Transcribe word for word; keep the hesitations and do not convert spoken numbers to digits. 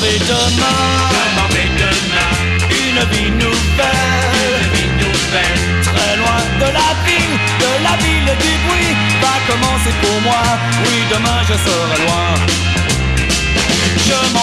vais demain, je m'en vais demain. Une vie nouvelle, Une vie nouvelle. très loin de la ville, de la ville et du bruit, va commencer pour moi. Oui, demain je serai loin. Je m'en